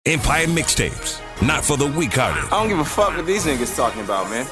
Empire Mixtapes, not for the weak-hearted. I don't give a fuck what these niggas talking about, man.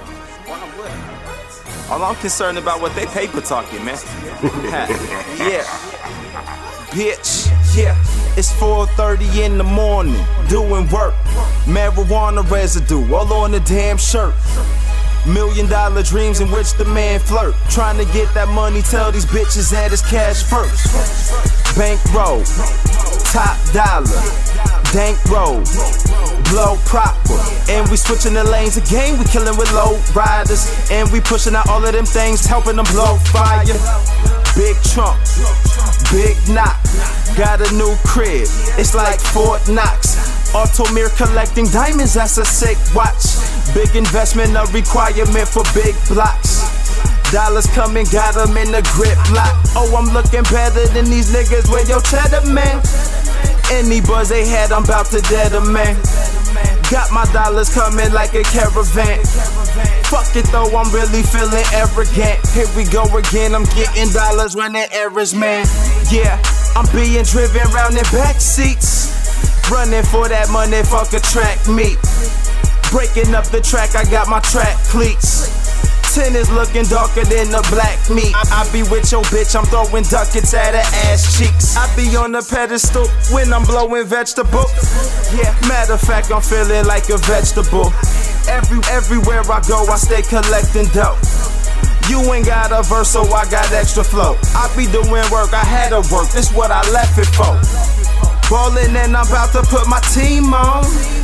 All I'm concerned about what they paper talking, man. Yeah. Bitch, yeah. It's 4:30 in the morning, doing work. Marijuana residue all on the damn shirt. $1 million dreams in which the man flirt. Trying to get that money, tell these bitches that it's cash first. Bankroll, top dollar, dank roll, blow proper. And we switching the lanes again, we killing with low riders. And we pushing out all of them things, helping them blow fire. Big trunk, big knock, got a new crib, it's like Fort Knox. Automir collecting diamonds, that's a sick watch. Big investment, a requirement for big blocks. Dollars coming, got them in the grip lock. Oh, I'm looking better than these niggas with your cheddar, man. Any buzz they had, I'm about to dead a man. Got my dollars coming like a caravan. Fuck it though, I'm really feeling arrogant. Here we go again, I'm getting dollars when the air is man. Yeah, I'm being driven round in back seats. Running for that money, fuck a track meet. Breaking up the track, I got my track cleats. 10 is looking darker than the black meat. I be with your bitch, I'm throwing ducats at her ass cheeks. I be on the pedestal when I'm blowing vegetable. Yeah, matter of fact, I'm feeling like a vegetable. Everywhere I go, I stay collecting dough. You ain't got a verse, so I got extra flow. I be doing work, I had to work, this what I left it for. Ballin' and I'm about to put my team on.